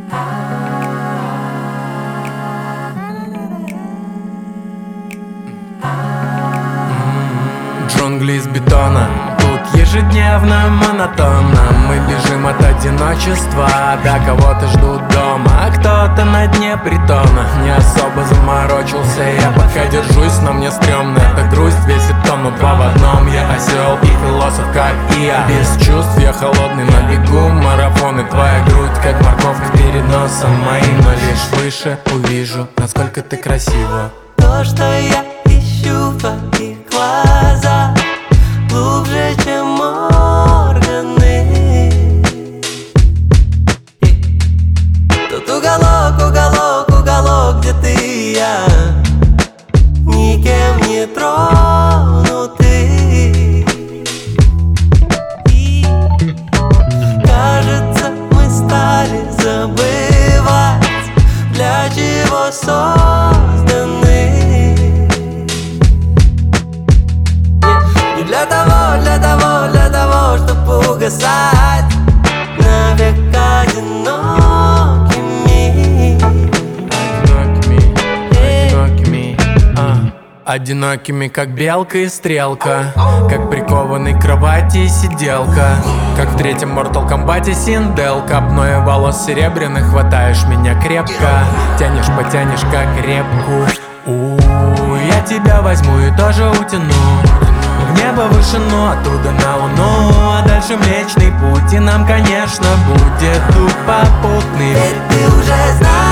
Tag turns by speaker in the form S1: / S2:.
S1: Джунгли из бетона, тут ежедневно, монотонно. Мы бежим от одиночества, до кого-то ждут дома, а кто-то на дне притона. Не особо заморочился, я пока держусь, но мне стрёмно. Эта грусть весит тонну, два в одном. Я осел и философ, как и я. Без чувств, я холодный на бегу. Марафон и твоя грудь, как морковка перед носом моим. Но лишь выше увижу, насколько ты красива.
S2: То, что я ищу в твоих глазах, глубже, чем органы. Тот уголок, уголок, уголок, где ты и я, никем не тронуты. И кажется, мы стали забывать, для чего созданы. Для того, чтобы угасать навек одинокими.
S1: Одинокими, как белка и стрелка, как прикованный к кровати сиделка, как в третьем Mortal Kombat Синдел. Копной волос серебряных хватаешь меня крепко, тянешь, потянешь, как репку. Я тебя возьму и тоже утяну в небо вышину, оттуда на луну, а дальше Млечный Путь. И нам, конечно, будет тут попутный.
S2: Ведь ты уже знаешь.